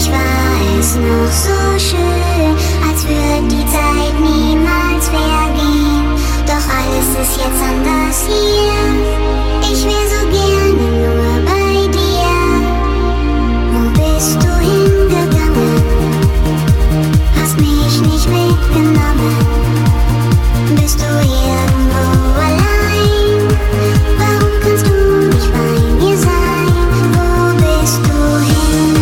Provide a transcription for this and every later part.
noch so schön, als würde die Zeit niemals vergehen. Doch alles ist jetzt anders hier. Ich wär so gerne nur bei dir. Wo bist du hingegangen? Hast mich nicht mitgenommen. Bist du irgendwo allein? Warum kannst du nicht bei mir sein? Wo bist du hin?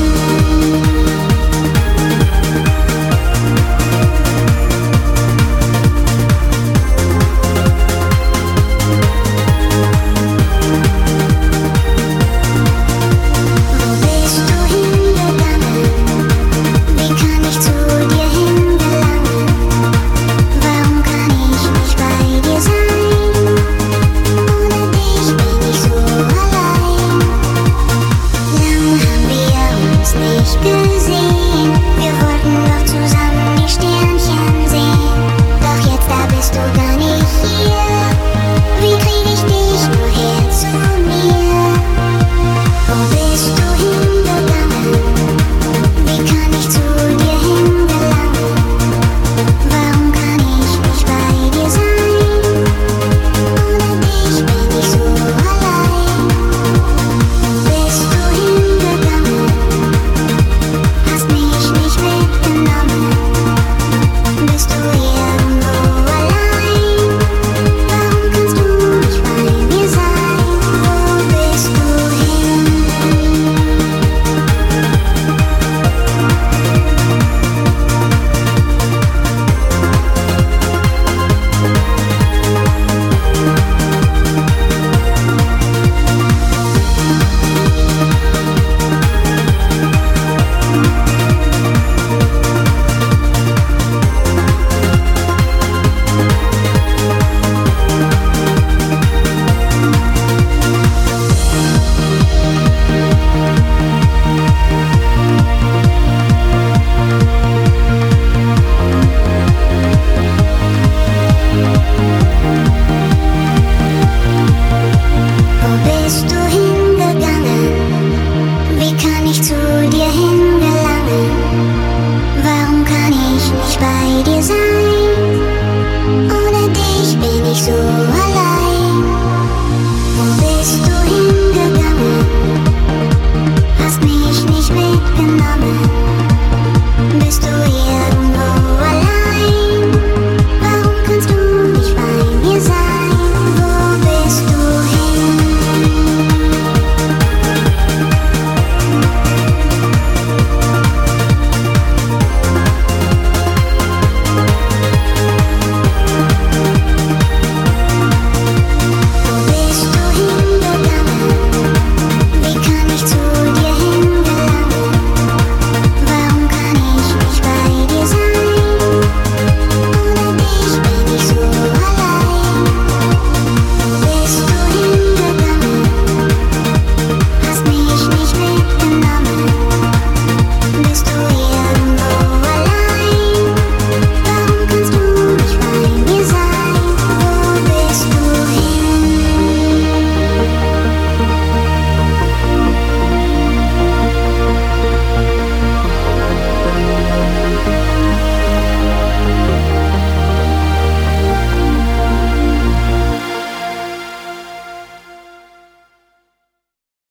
So allein, wo bist du hingegangen? Hast mich nicht mitgenommen.